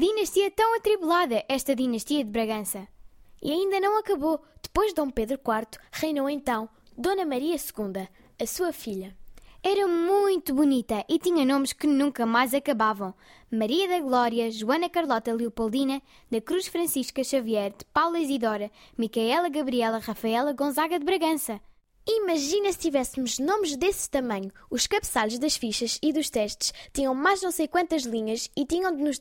dinastia tão atribulada, esta dinastia de Bragança! E ainda não acabou. Depois de Dom Pedro IV, reinou então Dona Maria II, a sua filha. Era muito bonita e tinha nomes que nunca mais acabavam. Maria da Glória, Joana Carlota Leopoldina, da Cruz Francisca Xavier, de Paula Isidora, Micaela Gabriela Rafaela Gonzaga de Bragança. Imagina se tivéssemos nomes desse tamanho. Os cabeçalhos das fichas e dos testes tinham mais não sei quantas linhas e tinham de nos